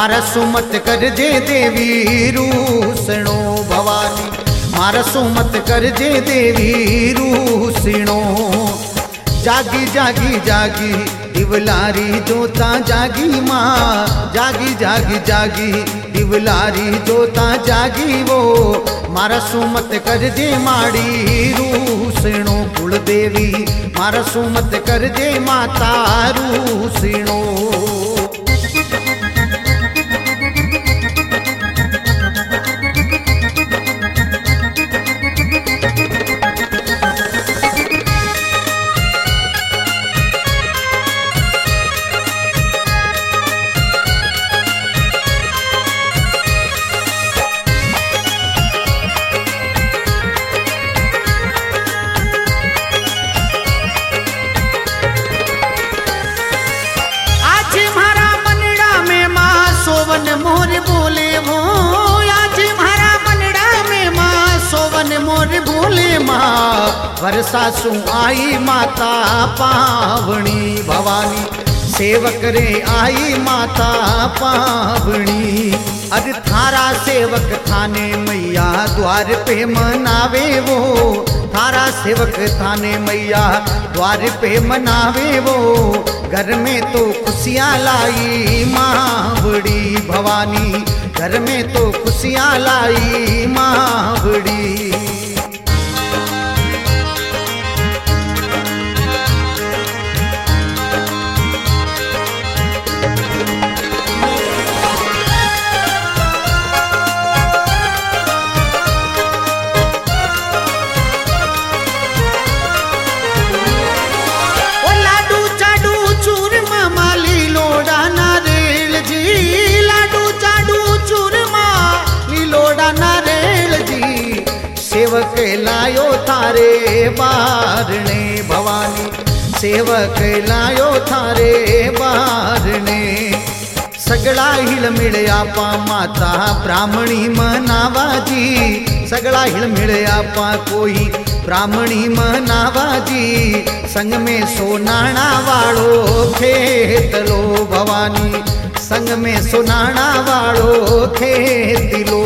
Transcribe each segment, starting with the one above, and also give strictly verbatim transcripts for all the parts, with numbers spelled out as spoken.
मारा सुमत कर जे देवी रूसणो भवानी, मारा सुमत कर जे देवी रूसणो। जागी जागी जागी दिवलारी जोता जागी माँ, जागी जागी जागी दिवलारी जोता जागी वो। मारा सुमत कर जे माड़ी रूसणो कुल देवी, मारा सुमत कर जे माता रूसणो। मोर बोले वो आज मारा मनड़ा में माँ सोवन मोर बोले माँ। वर्षा सु आई माता पावनी भवानी, सेवक रे आई माता पावनी। अरे थारा सेवक थाने मैया द्वार पे मनावे वो, थारा सेवक थाने मैया द्वार पे मनावे वो। घर में तो खुशियाँ लाई माँ बड़ी भवानी, घर में तो खुशियाँ लाई माँ बड़ी। सेवक लायो थारे बारणे भवानी, सेवक लायो थारे बारणे। सगळा हिल मिळया पा माता ब्राह्मणी मनावाजी, सगळा हिल मिळया पा कोई ब्राह्मणी मनावाजी। संग में सोनाणा वाळो खेतलो भवानी, संग में सोनाणा वाळो खेतिलो।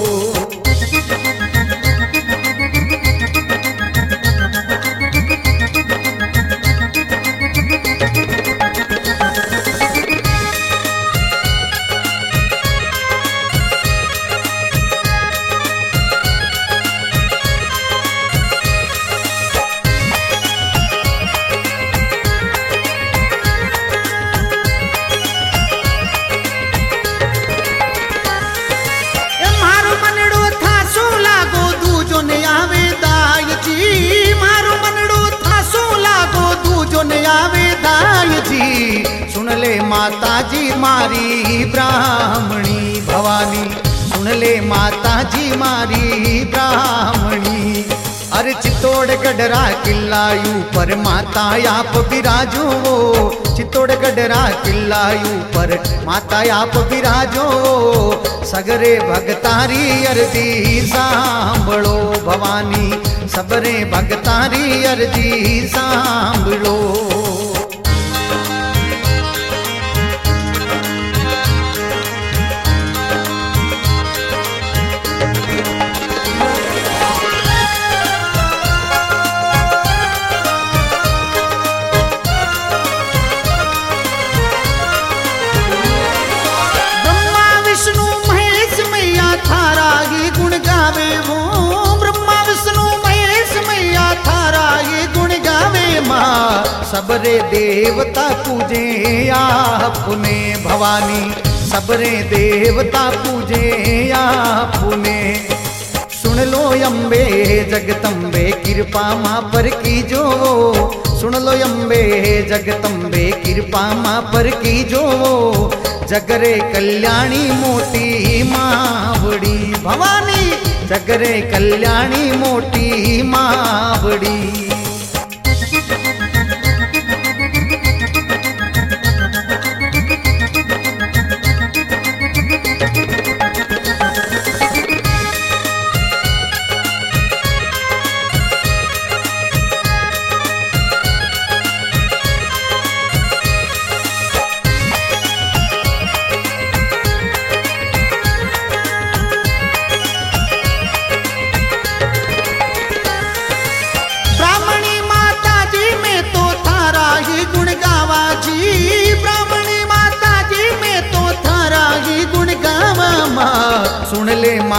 सुन ले माता जी मारी ब्राह्मणी भवानी, सुन ले माता जी मारी ब्राह्मणी। अरे चित्तौड़ गढ़रा किल्लायू पर माता आप विराजो, चित्तौड़ गढ़रा किल्लायू पर माता आप विराजो। सगरे भगतारी अर्जी सांभळो भवानी, सबरे भगतारी अर्जी सांभळो। सबरे देवता पूजे आपने भवानी, सबरे देवता पूजे आपने। सुन लो अम्बे जगदम्बे कृपा माँ पर कीजो, सुन लो अम्बे जगदम्बे कृपा माँ पर कीजो। जगरे कल्याणी मोटी माँ बड़ी भवानी, जगरे कल्याणी मोटी माँ बड़ी।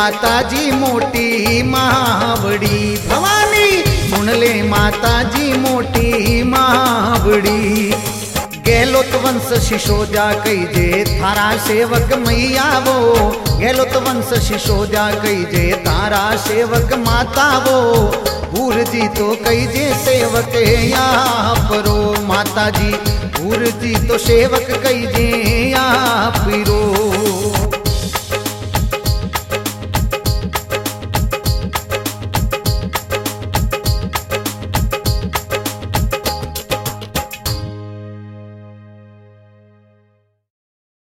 माता जी मोटी मावड़ी, भवानी सुन ले माता जी मोटी मावड़ी। गहलोत वंश शिशोजा कई जे थारा सेवक मैया वो, गहलोत वंश शिशोजा कई जे थारा सेवक माता वो, पूर जी तो कई जे सेवक या परो, माता जी पूर जी तो सेवक कई जे या पिरो।